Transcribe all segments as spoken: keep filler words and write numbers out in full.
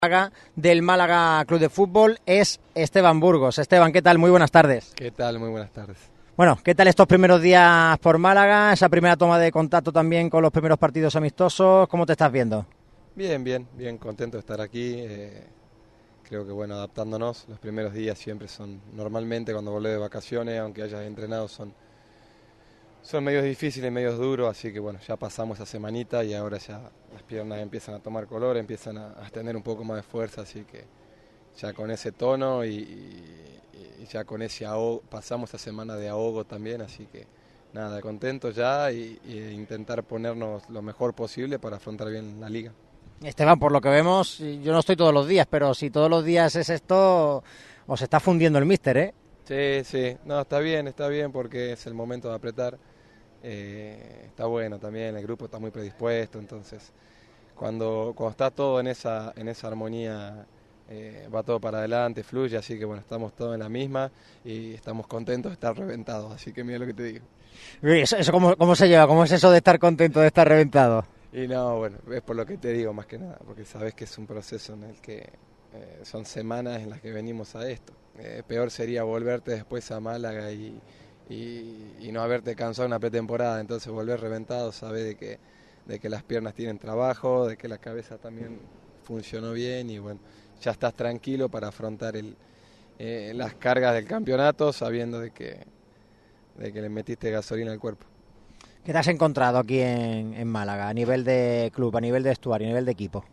del Málaga Club de Fútbol es Esteban Burgos. Esteban, ¿qué tal? Muy buenas tardes. ¿Qué tal? Muy buenas tardes. Bueno, ¿qué tal estos primeros días por Málaga? Esa primera toma de contacto también con los primeros partidos amistosos. ¿Cómo te estás viendo? Bien, bien, bien contento de estar aquí. Eh, creo que bueno, adaptándonos. Los primeros días siempre son, normalmente cuando volvés de vacaciones, aunque hayas entrenado, son, son medios difíciles, medios duros. Así que bueno, ya pasamos esa semanita y ahora ya las piernas empiezan a tomar color, empiezan a, a tener un poco más de fuerza. Así que ya con ese tono y, y, y ya con ese ahogo, pasamos esa semana de ahogo también. Así que nada, contento ya y, y intentar ponernos lo mejor posible para afrontar bien la liga. Esteban, por lo que vemos, yo no estoy todos los días, pero si todos los días es esto, os está fundiendo el míster, ¿eh? Sí, sí, no, está bien, está bien porque es el momento de apretar. Eh, está bueno también, el grupo está muy predispuesto, entonces cuando, cuando está todo en esa, en esa armonía, eh, va todo para adelante, fluye, así que bueno, estamos todos en la misma y estamos contentos de estar reventados, así que mira lo que te digo. ¿Eso, eso cómo, cómo se lleva? ¿Cómo es eso de estar contento de estar reventado? Y no, bueno, es por lo que te digo más que nada, porque sabes que es un proceso en el que eh, son semanas en las que venimos a esto. Eh, peor sería volverte después a Málaga y, y, y no haberte cansado una pretemporada, entonces volver reventado, sabes de que, de que las piernas tienen trabajo, de que la cabeza también funcionó bien y bueno, ya estás tranquilo para afrontar el, eh, las cargas del campeonato sabiendo de que, de que le metiste gasolina al cuerpo. ¿Qué te has encontrado aquí en, en Málaga, a nivel de club, a nivel de vestuario, a nivel de equipo?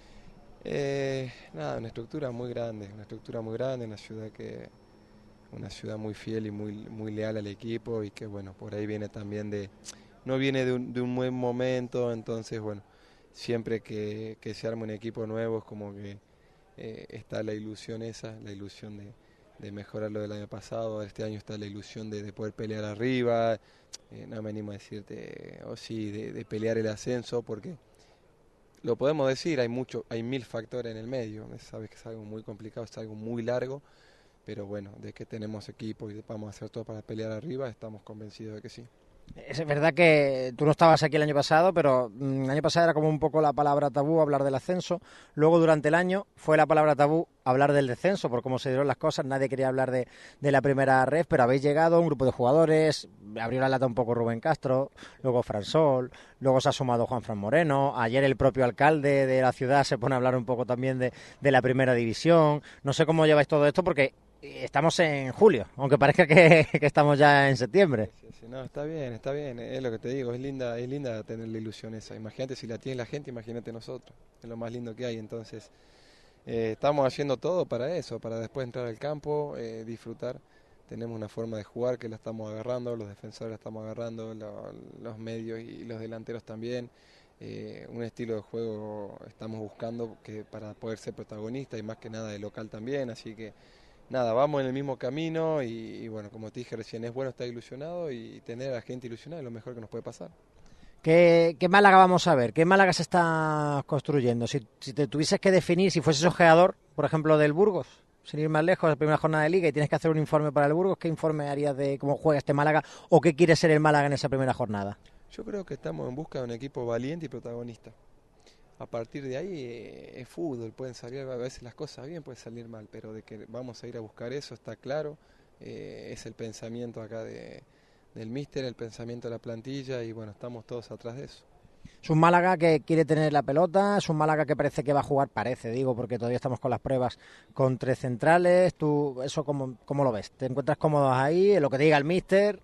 Eh, nada, una estructura muy grande, una estructura muy grande, una ciudad que, una ciudad muy fiel y muy, muy leal al equipo y que bueno, por ahí viene también de, no viene de un, de un buen momento, entonces bueno, siempre que, que se arma un equipo nuevo es como que eh, está la ilusión esa, la ilusión de, de mejorar lo del año pasado, este año está la ilusión de, de poder pelear arriba, eh, no me animo a decirte, o oh, sí, de, de pelear el ascenso porque lo podemos decir, hay mucho, hay mil factores en el medio, sabes que es algo muy complicado, es algo muy largo, pero bueno, de que tenemos equipo y vamos a hacer todo para pelear arriba, estamos convencidos de que sí. Es verdad que tú no estabas aquí el año pasado, pero el año pasado era como un poco la palabra tabú hablar del ascenso. Luego durante el año fue la palabra tabú hablar del descenso, por cómo se dieron las cosas. Nadie quería hablar de, de la primera ref, pero habéis llegado, un grupo de jugadores, abrió la lata un poco Rubén Castro, luego Fransol, luego se ha sumado Juan Fran Moreno. Ayer el propio alcalde de la ciudad se pone a hablar un poco también de, de la primera división. No sé cómo lleváis todo esto porque estamos en julio, aunque parezca que, que estamos ya en septiembre. Sí, sí, no, está bien, está bien, es lo que te digo, es linda, es linda tener la ilusión esa. Imagínate si la tiene la gente, imagínate nosotros, es lo más lindo que hay. Entonces, eh, estamos haciendo todo para eso, para después entrar al campo, eh, disfrutar. Tenemos una forma de jugar que la estamos agarrando, los defensores la estamos agarrando, lo, los medios y los delanteros también. Eh, un estilo de juego estamos buscando que para poder ser protagonista y más que nada de local también, así que nada, vamos en el mismo camino y, y bueno, como te dije recién, es bueno estar ilusionado y tener a la gente ilusionada es lo mejor que nos puede pasar. ¿Qué, ¿Qué Málaga vamos a ver? ¿Qué Málaga se está construyendo? Si, si te tuvieses que definir, si fueses ojeador, por ejemplo, del Burgos, sin ir más lejos, la primera jornada de Liga y tienes que hacer un informe para el Burgos, ¿qué informe harías de cómo juega este Málaga o qué quiere ser el Málaga en esa primera jornada? Yo creo que estamos en busca de un equipo valiente y protagonista. A partir de ahí eh, es fútbol, pueden salir a veces las cosas bien, puede salir mal, pero de que vamos a ir a buscar eso está claro, eh, es el pensamiento acá de, del míster, el pensamiento de la plantilla y bueno, estamos todos atrás de eso. Es un Málaga que quiere tener la pelota, es un Málaga que parece que va a jugar, parece, digo, porque todavía estamos con las pruebas con tres centrales. ¿Tú eso cómo, cómo lo ves? ¿Te encuentras cómodo ahí, en lo que te diga el míster?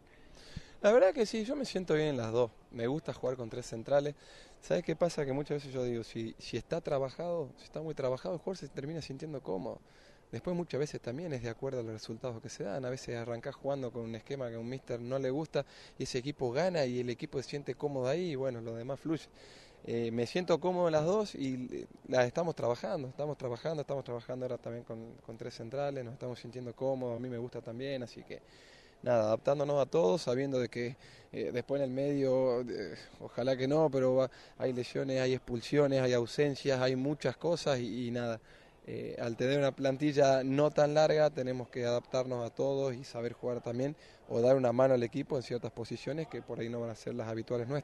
La verdad que sí, yo me siento bien en las dos, me gusta jugar con tres centrales. ¿Sabes qué pasa? Que muchas veces yo digo, si, si está trabajado, si está muy trabajado, el jugador se termina sintiendo cómodo. Después muchas veces también es de acuerdo a los resultados que se dan. A veces arrancás jugando con un esquema que a un míster no le gusta y ese equipo gana y el equipo se siente cómodo ahí y bueno, lo demás fluye. Eh, me siento cómodo en las dos y las estamos trabajando, estamos trabajando, estamos trabajando ahora también con, con tres centrales, nos estamos sintiendo cómodos, a mí me gusta también, así que nada, adaptándonos a todos, sabiendo de que eh, después en el medio, eh, ojalá que no, pero va, hay lesiones, hay expulsiones, hay ausencias, hay muchas cosas y, y nada, eh, al tener una plantilla no tan larga tenemos que adaptarnos a todos y saber jugar también o dar una mano al equipo en ciertas posiciones que por ahí no van a ser las habituales nuestras.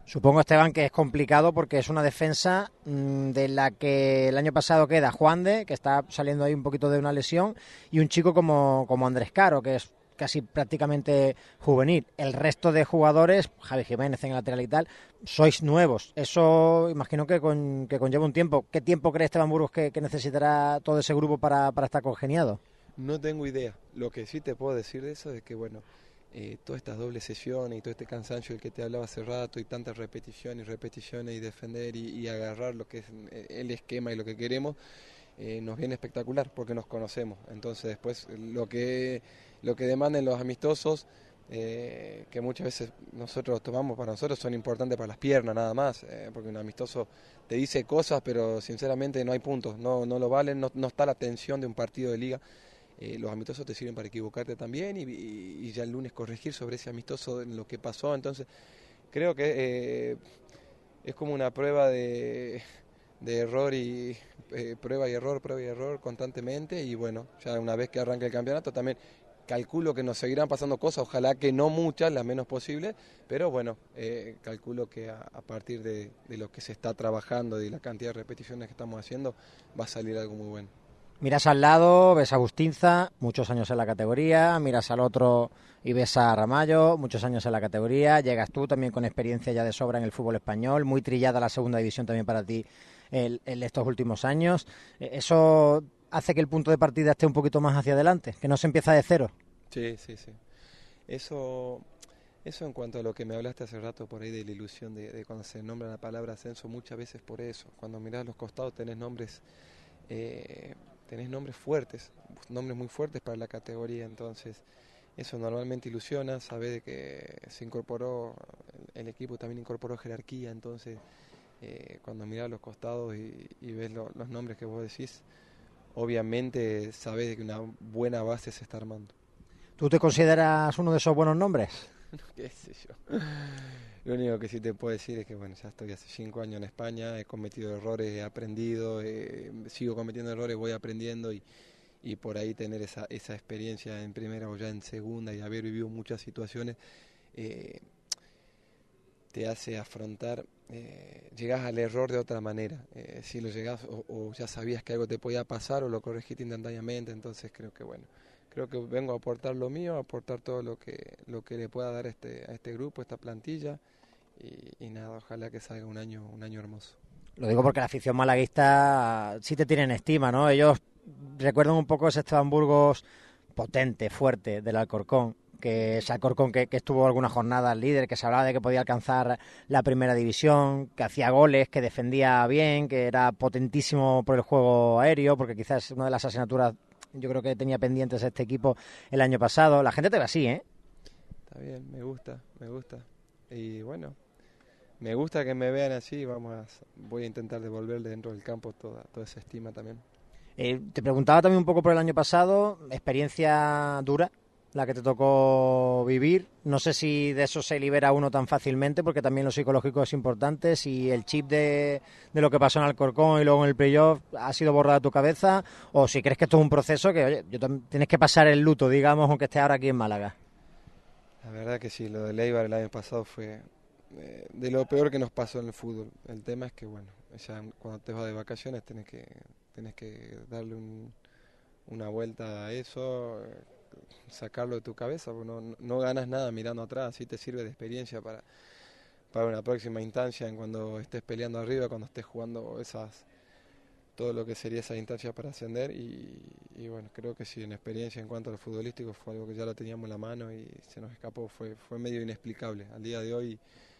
Supongo, Esteban, que es complicado porque es una defensa mmm, de la que el año pasado queda Juande, que está saliendo ahí un poquito de una lesión, y un chico como, como Andrés Caro, que es casi prácticamente juvenil. El resto de jugadores, Javi Jiménez en el lateral y tal, sois nuevos. Eso imagino que, con, que conlleva un tiempo. ¿Qué tiempo cree Esteban Burgos que, que necesitará todo ese grupo para, para estar congeniado? No tengo idea. Lo que sí te puedo decir de eso es que, bueno, eh, todas estas dobles sesiones y todo este cansancio del que te hablaba hace rato y tantas repeticiones y repeticiones y defender y, y agarrar lo que es el esquema y lo que queremos, eh, nos viene espectacular porque nos conocemos. Entonces después lo que, lo que demanden los amistosos, eh, que muchas veces nosotros tomamos para nosotros, son importantes para las piernas nada más, eh, porque un amistoso te dice cosas pero sinceramente no hay puntos, no, no lo valen, no, no está la tensión de un partido de liga. Eh, los amistosos te sirven para equivocarte también y, y, y ya el lunes corregir sobre ese amistoso en lo que pasó. Entonces creo que eh, es como una prueba de, de error y eh, prueba y error, prueba y error constantemente, y bueno, ya una vez que arranque el campeonato también calculo que nos seguirán pasando cosas, ojalá que no muchas, las menos posibles, pero bueno, eh, calculo que a, a partir de, de lo que se está trabajando y la cantidad de repeticiones que estamos haciendo va a salir algo muy bueno. Miras al lado, ves a Bustinza, muchos años en la categoría, miras al otro y ves a Ramallo, muchos años en la categoría, llegas tú también con experiencia ya de sobra en el fútbol español, muy trillada la segunda división también para ti en, en estos últimos años. ¿Eso hace que el punto de partida esté un poquito más hacia adelante, que no se empieza de cero? Sí, sí, sí. Eso, eso en cuanto a lo que me hablaste hace rato por ahí de la ilusión de, de cuando se nombra la palabra ascenso, muchas veces por eso. Cuando mirás los costados tenés nombres... Eh, tenés nombres fuertes, nombres muy fuertes para la categoría, entonces eso normalmente ilusiona, sabés de que se incorporó, el equipo también incorporó jerarquía, entonces eh, cuando mirás los costados y, y ves lo, los nombres que vos decís, obviamente sabés de que una buena base se está armando. ¿Tú te consideras uno de esos buenos nombres? ¿Qué sé yo? Lo único que sí te puedo decir es que bueno, ya estoy hace cinco años en España, he cometido errores, he aprendido, eh, sigo cometiendo errores, voy aprendiendo y, y por ahí tener esa, esa experiencia en primera o ya en segunda y haber vivido muchas situaciones, eh, te hace afrontar, eh, llegás al error de otra manera, eh, si lo llegás o, o ya sabías que algo te podía pasar o lo corregiste instantáneamente, entonces creo que bueno. Creo que vengo a aportar lo mío, a aportar todo lo que lo que le pueda dar a este, a este grupo, a esta plantilla. Y, y nada, ojalá que salga un año un año hermoso. Lo digo porque la afición malaguista sí te tienen estima, ¿no? Ellos recuerdan un poco ese Esteban Burgos potente, fuerte del Alcorcón, que ese Alcorcón que, que estuvo algunas jornadas líder, que se hablaba de que podía alcanzar la primera división, que hacía goles, que defendía bien, que era potentísimo por el juego aéreo, porque quizás es una de las asignaturas yo creo que tenía pendientes este equipo el año pasado. La gente te ve así, ¿eh? Está bien, me gusta, me gusta. Y bueno, me gusta que me vean así, vamos a, voy a intentar devolverle dentro del campo toda, toda esa estima también. Eh, te preguntaba también un poco por el año pasado, experiencia dura, la que te tocó vivir. No sé si de eso se libera uno tan fácilmente, porque también lo psicológico es importante. Si el chip de, de lo que pasó en Alcorcón y luego en el playoff ha sido borrado de tu cabeza, o si crees que esto es un proceso que, oye, yo tienes que pasar el luto, digamos, aunque estés ahora aquí en Málaga. La verdad que sí, lo de Leibar el año pasado fue eh, de lo peor que nos pasó en el fútbol. El tema es que, bueno, ya cuando te vas de vacaciones tenés que, tenés que darle un, una vuelta a eso, eh, sacarlo de tu cabeza, porque no, no ganas nada mirando atrás, así te sirve de experiencia para, para una próxima instancia, en cuando estés peleando arriba, cuando estés jugando esas todo lo que sería esa instancia para ascender y, y bueno, creo que sí, en experiencia en cuanto a lo futbolístico fue algo que ya lo teníamos en la mano y se nos escapó, fue, fue medio inexplicable. Al día de hoy,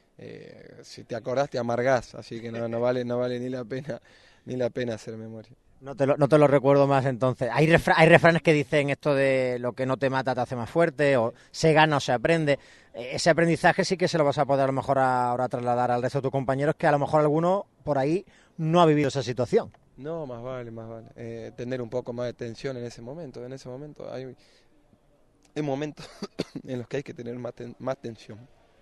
eh, si te acordás te amargás, así que no, no vale, no vale ni la pena, ni la pena hacer memoria. No te, lo, no te lo recuerdo más entonces. Hay, refra hay refranes que dicen esto de lo que no te mata te hace más fuerte, o se gana o se aprende. Ese aprendizaje sí que se lo vas a poder a lo mejor ahora trasladar al resto de tus compañeros, que a lo mejor alguno por ahí no ha vivido esa situación. No, más vale, más vale. Eh, tener un poco más de tensión en ese momento. En ese momento hay, hay momentos en los que hay que tener más, ten, más tensión,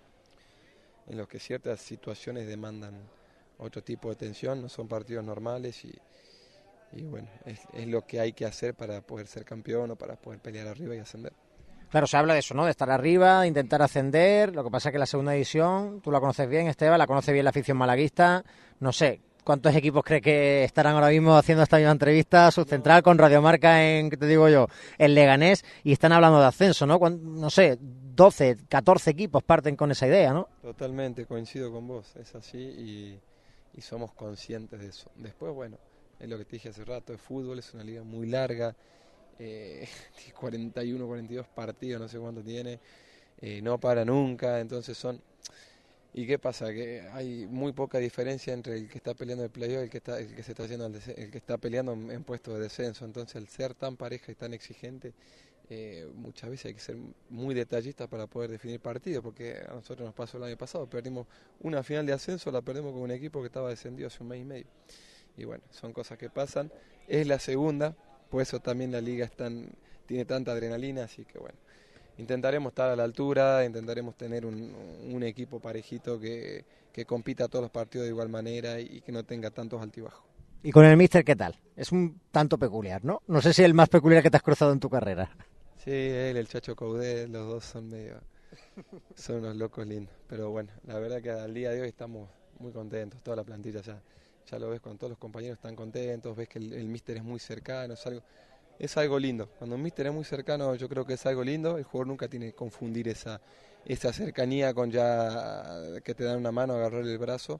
en los que ciertas situaciones demandan otro tipo de tensión, no son partidos normales y, y bueno, es, es lo que hay que hacer para poder ser campeón o para poder pelear arriba y ascender. Claro, se habla de eso, ¿no? De estar arriba, de intentar ascender. Lo que pasa es que la segunda división, tú la conoces bien, Esteban, la conoce bien la afición malaguista. No sé, ¿cuántos equipos crees que estarán ahora mismo haciendo esta misma entrevista? Subcentral con Radiomarca en, ¿qué te digo yo? En Leganés, y están hablando de ascenso, ¿no? Cuán- No sé, doce, catorce equipos parten con esa idea, ¿no? Totalmente, coincido con vos, es así y, y somos conscientes de eso. Después, bueno, es lo que te dije hace rato, el fútbol es una liga muy larga, eh, cuarenta y uno, cuarenta y dos partidos, no sé cuánto tiene, eh, no para nunca, entonces son... ¿Y qué pasa? Que hay muy poca diferencia entre el que está peleando el playoff y el que está, el que se está haciendo el, el que está peleando en, en puesto de descenso. Entonces, al ser tan pareja y tan exigente, eh, muchas veces hay que ser muy detallista para poder definir partidos, porque a nosotros nos pasó el año pasado, perdimos una final de ascenso, la perdimos con un equipo que estaba descendido hace un mes y medio. Y bueno, son cosas que pasan. Es la segunda, por eso también la liga es tan, tiene tanta adrenalina, así que bueno. Intentaremos estar a la altura, intentaremos tener un, un equipo parejito que, que compita todos los partidos de igual manera y que no tenga tantos altibajos. Y con el míster, ¿qué tal? Es un tanto peculiar, ¿no? No sé si el más peculiar que te has cruzado en tu carrera. Sí, él, el Chacho Coudet, los dos son medio, son unos locos lindos. Pero bueno, la verdad que al día de hoy estamos muy contentos, toda la plantilla ya, ya lo ves cuando todos los compañeros están contentos, ves que el, el míster es muy cercano, es algo... Es algo lindo. Cuando un míster es muy cercano, yo creo que es algo lindo. El jugador nunca tiene que confundir esa, esa cercanía con ya que te dan una mano, agarrar el brazo.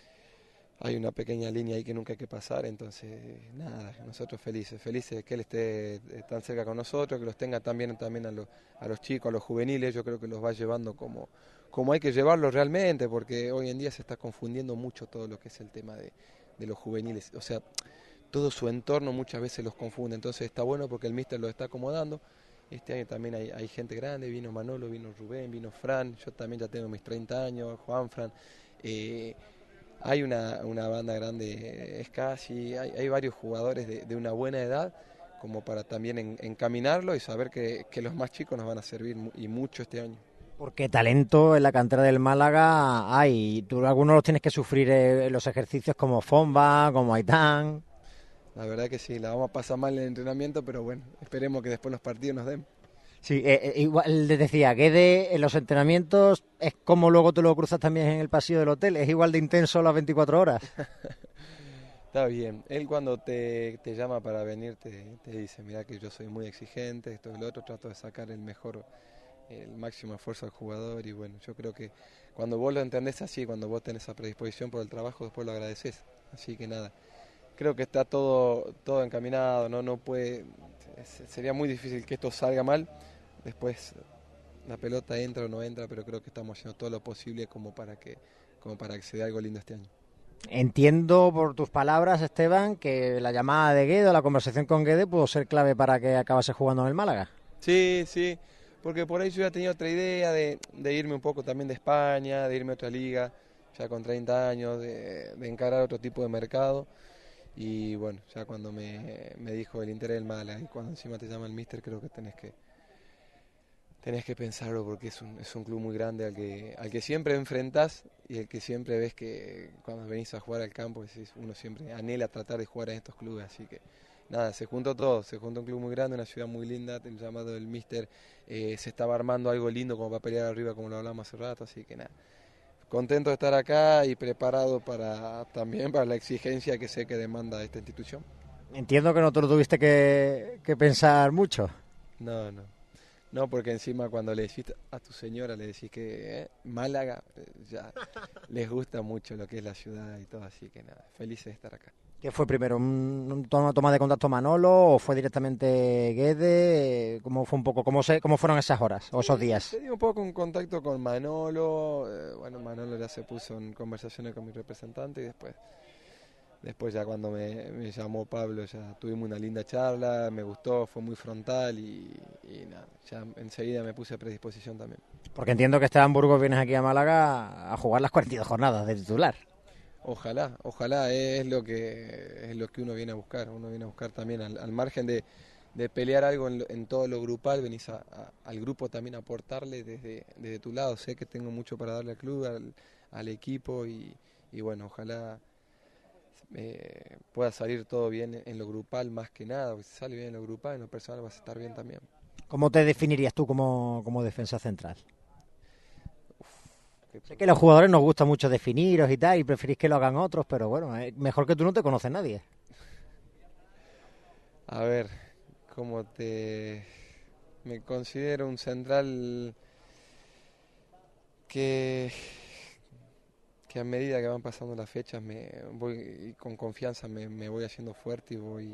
Hay una pequeña línea ahí que nunca hay que pasar. Entonces, nada, nosotros felices. Felices de que él esté tan cerca con nosotros, que los tenga también, también a, los, a los chicos, a los juveniles. Yo creo que los va llevando como, como hay que llevarlos realmente, porque hoy en día se está confundiendo mucho todo lo que es el tema de, de los juveniles. O sea, todo su entorno muchas veces los confunde, entonces está bueno porque el míster lo está acomodando. Este año también hay, hay gente grande, vino Manolo, vino Rubén, vino Fran, yo también ya tengo mis treinta años, Juan Fran, eh, hay una, una banda grande, es casi, hay, hay varios jugadores de, de una buena edad como para también en, encaminarlo y saber que, que los más chicos nos van a servir y mucho este año. Porque talento en la cantera del Málaga hay. Tú algunos los tienes que sufrir en los ejercicios como Fomba, como Aitán. La verdad que sí, la vamos a pasar mal en el entrenamiento, pero bueno, esperemos que después los partidos nos den. Sí, eh, eh, igual les decía, Guede en los entrenamientos es como luego tú lo cruzas también en el pasillo del hotel, es igual de intenso las veinticuatro horas. Está bien, él cuando te, te llama para venir te, te dice, mira que yo soy muy exigente, esto y lo otro, trato de sacar el mejor, el máximo esfuerzo al jugador y bueno, yo creo que cuando vos lo entendés así, cuando vos tenés esa predisposición por el trabajo, después lo agradeces. Así que nada, creo que está todo, todo encaminado, no, no puede, sería muy difícil que esto salga mal, después la pelota entra o no entra, pero creo que estamos haciendo todo lo posible como para que, como para que se dé algo lindo este año. Entiendo por tus palabras, Esteban, que la llamada de Guede o la conversación con Guede pudo ser clave para que acabase jugando en el Málaga. Sí, sí, porque por ahí yo ya tenía otra idea de, de irme un poco también de España, de irme a otra liga, ya con treinta años, de, de encarar otro tipo de mercado. Y bueno, ya cuando me, me dijo el interés del Málaga y cuando encima te llama el míster, creo que tenés que tenés que pensarlo porque es un, es un club muy grande al que, al que siempre enfrentás y el que siempre ves que cuando venís a jugar al campo, decís, uno siempre anhela tratar de jugar en estos clubes, así que nada, se juntó todo, se juntó un club muy grande, una ciudad muy linda, el llamado del míster, eh, se estaba armando algo lindo como para pelear arriba como lo hablamos hace rato, así que nada, contento de estar acá y preparado para también para la exigencia que sé que demanda esta institución. Entiendo que no te lo tuviste que, que pensar mucho. No, no. No, porque encima cuando le decís a tu señora, le decís que eh, Málaga, eh, ya les gusta mucho lo que es la ciudad y todo, así que nada, felices de estar acá. ¿Qué fue primero? ¿Un, un toma, toma de contacto Manolo o fue directamente Guede? ¿Cómo fue un poco? ¿Cómo, se, cómo fueron esas horas o esos Sí, días? se dio un poco en contacto con Manolo, eh, bueno, Manolo ya se puso en conversaciones con mi representante y después, después ya cuando me, me llamó Pablo ya tuvimos una linda charla, me gustó, fue muy frontal y, y nada, ya enseguida me puse a predisposición también. Porque entiendo que Esteban Burgos vienes aquí a Málaga a jugar las cuarenta y dos jornadas de titular. Ojalá, ojalá es lo que es lo que uno viene a buscar, uno viene a buscar también al, al margen de, de pelear algo en, en todo lo grupal, venís a, a, al grupo también a aportarle desde, desde tu lado, sé que tengo mucho para darle al club, al, al equipo y, y bueno, ojalá eh, pueda salir todo bien en lo grupal más que nada, porque si sale bien en lo grupal, en lo personal vas a estar bien también. ¿Cómo te definirías tú como, como defensa central? Sé que a los jugadores nos gusta mucho definiros y tal, y preferís que lo hagan otros, pero bueno, eh, mejor que tú no te conoce nadie. A ver, ¿cómo te...? Me considero un central que, que a medida que van pasando las fechas me voy y con confianza me, me voy haciendo fuerte y voy,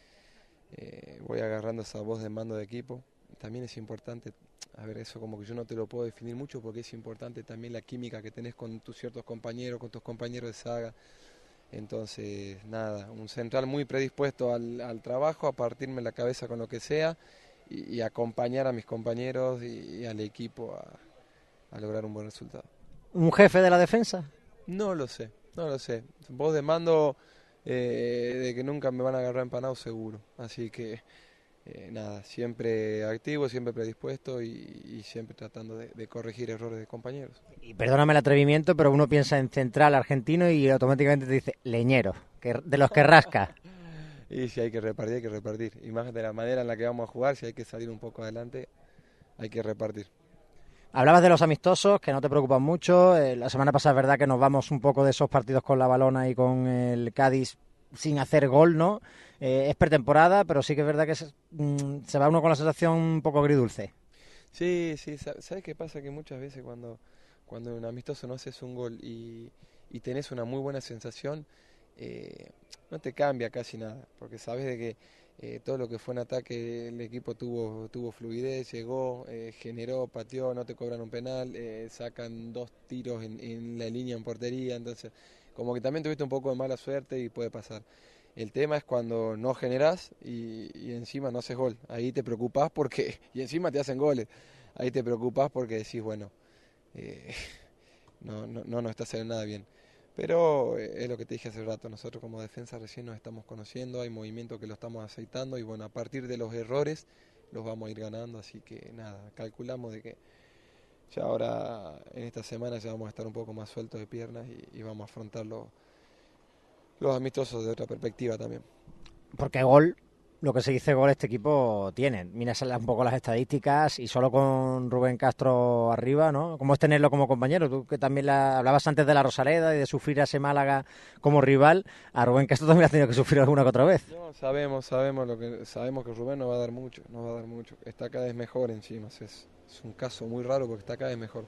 eh, voy agarrando esa voz de mando de equipo. También es importante, a ver, eso como que yo no te lo puedo definir mucho porque es importante también la química que tenés con tus ciertos compañeros, con tus compañeros de saga. Entonces, nada, un central muy predispuesto al, al trabajo, a partirme la cabeza con lo que sea y, y acompañar a mis compañeros y, y al equipo a, a lograr un buen resultado. ¿Un jefe de la defensa? No lo sé, no lo sé. Voz de mando eh, de que nunca me van a agarrar empanado seguro. Así que eh, nada, siempre activo, siempre predispuesto y, y siempre tratando de, de corregir errores de compañeros. Y perdóname el atrevimiento, pero uno piensa en central argentino y automáticamente te dice leñero, que, de los que rasca. Y si hay que repartir, hay que repartir. Y más de la manera en la que vamos a jugar, si hay que salir un poco adelante, hay que repartir. Hablabas de los amistosos, que no te preocupan mucho. Eh, la semana pasada es verdad que nos vamos un poco de esos partidos con la Balona y con el Cádiz sin hacer gol, ¿no? Eh, es pretemporada, pero sí que es verdad que se, mm, se va uno con la sensación un poco agridulce. Sí, sí, sa- ¿sabes qué pasa? Que muchas veces cuando, cuando en un amistoso no haces un gol y, y tenés una muy buena sensación, eh, no te cambia casi nada, porque sabes de que eh, todo lo que fue en ataque el equipo tuvo, tuvo fluidez, llegó, eh, generó, pateó, no te cobran un penal, eh, sacan dos tiros en, en la línea en portería, entonces como que también tuviste un poco de mala suerte y puede pasar. El tema es cuando no generás y, y encima no haces gol. Ahí te preocupás porque, y encima te hacen goles. Ahí te preocupás porque decís, bueno, eh, no, no, no nos está haciendo nada bien. Pero eh, es lo que te dije hace rato, nosotros como defensa recién nos estamos conociendo, hay movimientos que lo estamos aceitando y bueno, a partir de los errores los vamos a ir ganando, así que nada, calculamos de que ya ahora en esta semana ya vamos a estar un poco más sueltos de piernas y, y vamos a afrontar los, los amistosos de otra perspectiva también. Porque gol, lo que se dice gol, este equipo tiene. Mira un poco las estadísticas y solo con Rubén Castro arriba, ¿no? ¿Cómo es tenerlo como compañero? Tú que también la, hablabas antes de la Rosaleda y de sufrir a ese Málaga como rival, a Rubén Castro también ha tenido que sufrir alguna que otra vez. No, sabemos, sabemos lo que sabemos que Rubén nos va a dar mucho, nos va a dar mucho. Está cada vez mejor encima, es, es un caso muy raro porque está cada vez mejor.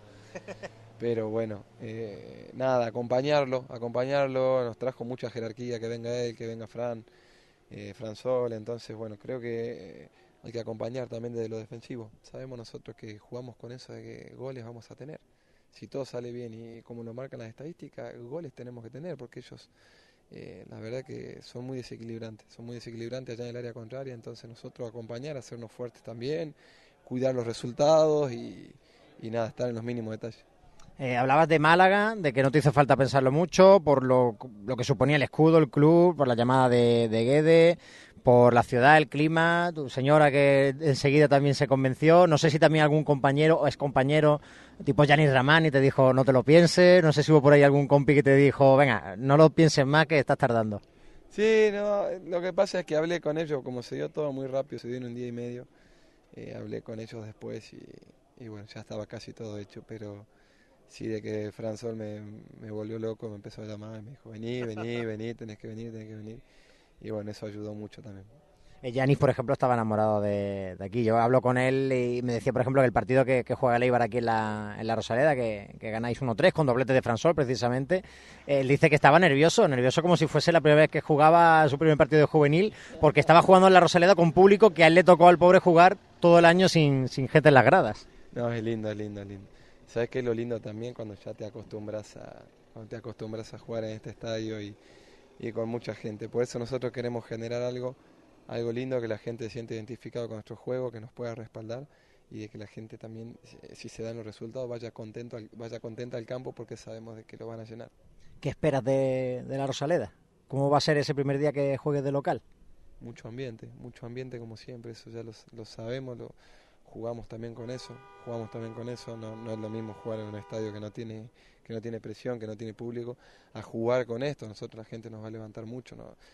Pero bueno, eh, nada, acompañarlo, acompañarlo, nos trajo mucha jerarquía, que venga él, que venga Fran, eh, Fran Sol, entonces bueno, creo que eh, hay que acompañar también desde lo defensivo. Sabemos nosotros que jugamos con eso de que goles vamos a tener. Si todo sale bien y como lo marcan las estadísticas, goles tenemos que tener porque ellos, eh, la verdad que son muy desequilibrantes, son muy desequilibrantes allá en el área contraria, entonces nosotros acompañar, hacernos fuertes también, cuidar los resultados y, y nada, estar en los mínimos detalles. Eh, hablabas de Málaga, de que no te hizo falta pensarlo mucho, por lo, lo que suponía el escudo, el club, por la llamada de, de Guede, por la ciudad, el clima, tu señora que enseguida también se convenció. No sé si también algún compañero o excompañero, tipo Yanis Ramani, te dijo no te lo pienses. No sé si hubo por ahí algún compi que te dijo, venga, no lo pienses más que estás tardando. Sí, no, lo que pasa es que hablé con ellos, como se dio todo muy rápido, se dio en un día y medio, eh, hablé con ellos después y, y bueno, ya estaba casi todo hecho, pero sí, de que Fran Sol me, me volvió loco, me empezó a llamar y me dijo, vení, vení, vení, tenés que venir, tenés que venir. Y bueno, eso ayudó mucho también. Eh, Yanis, por ejemplo, estaba enamorado de, de aquí. Yo hablo con él y me decía, por ejemplo, que el partido que, que juega el Eibar aquí en la, en la Rosaleda, que, que ganáis uno tres con doblete de Fransol, precisamente, él dice que estaba nervioso, nervioso como si fuese la primera vez que jugaba su primer partido de juvenil, porque estaba jugando en la Rosaleda con público que a él le tocó al pobre jugar todo el año sin, sin gente en las gradas. No, es lindo, es lindo, es lindo. ¿Sabes qué es lo lindo también cuando ya te acostumbras a, cuando te acostumbras a jugar en este estadio y, y con mucha gente? Por eso nosotros queremos generar algo, algo lindo, que la gente se siente identificado con nuestro juego, que nos pueda respaldar y de que la gente también, si se dan los resultados, vaya contento, al- vaya contenta al campo porque sabemos de que lo van a llenar. ¿Qué esperas de, de la Rosaleda? ¿Cómo va a ser ese primer día que juegues de local? Mucho ambiente, mucho ambiente como siempre, eso ya lo, lo sabemos, lo jugamos también con eso, jugamos también con eso, no, no es lo mismo jugar en un estadio que no tiene que no tiene presión, que no tiene público, a jugar con esto, nosotros la gente nos va a levantar mucho, ¿no?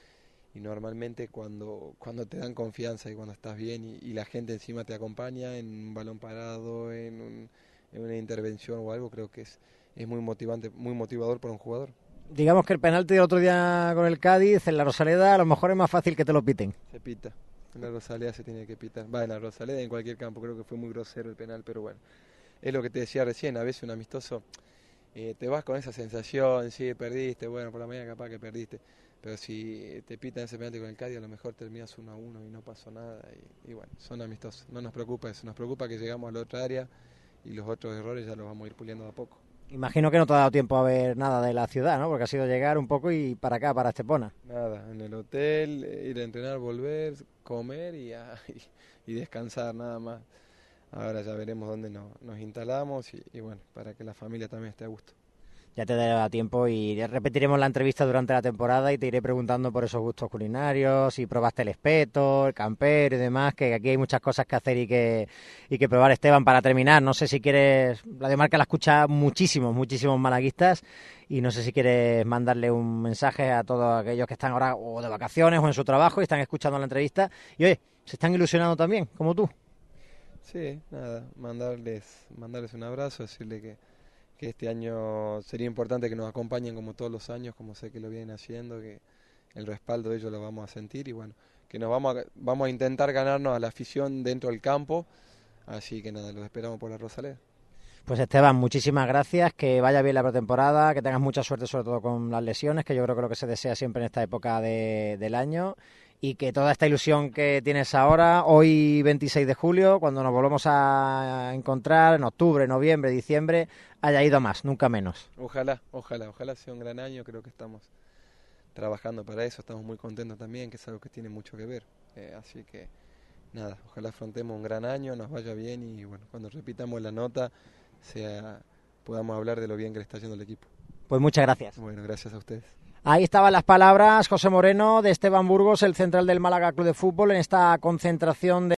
y normalmente cuando, cuando te dan confianza y cuando estás bien y, y la gente encima te acompaña en un balón parado, en, un, en una intervención o algo, creo que es, es muy motivante, muy motivador para un jugador. Digamos que el penalti del otro día con el Cádiz, en la Rosaleda, a lo mejor es más fácil que te lo piten. Se pita, en la Rosaleda se tiene que pitar, va, en la Rosaleda, en cualquier campo, creo que fue muy grosero el penal, pero bueno, es lo que te decía recién, a veces un amistoso, eh, te vas con esa sensación, sí, perdiste, bueno, por la mañana capaz que perdiste, pero si te pitan ese penalti con el Cádiz, a lo mejor terminas uno a uno y no pasó nada. Y, y bueno, son amistosos. No nos preocupa eso. Nos preocupa que llegamos a la otra área y los otros errores ya los vamos a ir puliendo de a poco. Imagino que no te ha dado tiempo a ver nada de la ciudad, ¿no? Porque ha sido llegar un poco y para acá, para Estepona. Nada, en el hotel, ir a entrenar, volver, comer y, a, y, y descansar nada más. Ahora ya veremos dónde nos, nos instalamos y, y bueno, para que la familia también esté a gusto. Ya te dará tiempo y repetiremos la entrevista durante la temporada y te iré preguntando por esos gustos culinarios, si probaste el espeto, el campero y demás, que aquí hay muchas cosas que hacer y que, y que probar. Esteban, para terminar, no sé si quieres, la de Marca la escucha muchísimos, muchísimos malaguistas y no sé si quieres mandarle un mensaje a todos aquellos que están ahora o de vacaciones o en su trabajo y están escuchando la entrevista y oye, se están ilusionando también, como tú. Sí, nada, mandarles, mandarles un abrazo, decirle que que este año sería importante que nos acompañen como todos los años, como sé que lo vienen haciendo, que el respaldo de ellos lo vamos a sentir y bueno, que nos vamos a, vamos a intentar ganarnos a la afición dentro del campo, así que nada, los esperamos por la Rosaleda. Pues Esteban, muchísimas gracias, que vaya bien la pretemporada, que tengas mucha suerte sobre todo con las lesiones, que yo creo que es lo que se desea siempre en esta época de, del año, y que toda esta ilusión que tienes ahora, hoy veintiséis de julio, cuando nos volvemos a encontrar en octubre, noviembre, diciembre, haya ido más, nunca menos. Ojalá, ojalá, ojalá sea un gran año, creo que estamos trabajando para eso, estamos muy contentos también, que es algo que tiene mucho que ver, eh, así que nada, ojalá afrontemos un gran año, nos vaya bien y bueno, cuando repitamos la nota, sea, podamos hablar de lo bien que le está yendo el equipo. Pues muchas gracias. Bueno, gracias a ustedes. Ahí estaban las palabras, José Moreno, de Esteban Burgos, el central del Málaga Club de Fútbol, en esta concentración de